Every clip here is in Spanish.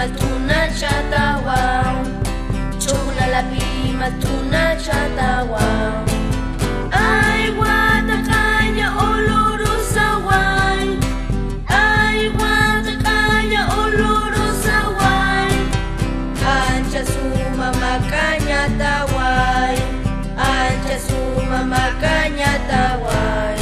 matuna chatawa, chuna lapi matuna chatawa. Ay watakanya oloro saway, ay watakanya oloro saway. Ancha suma makanya taway, ancha suma makanya taway.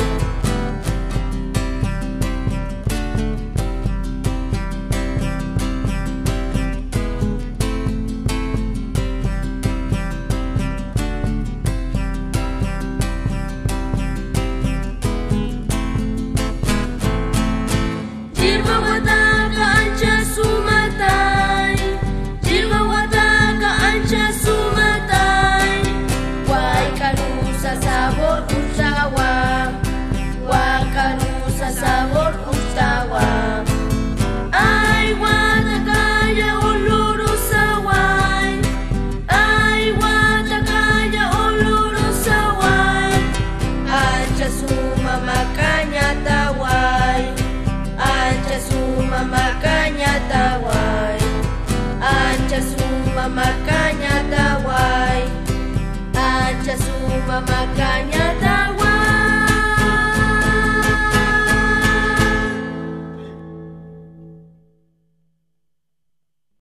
Sabor usawa, wakarusa sabor usawa. Ay watakaya oloro saway, ay watakaya oloro saway. Ancha suma makanya taway, ancha suma makanya taway, ancha suma makanya taway, ancha suma makanya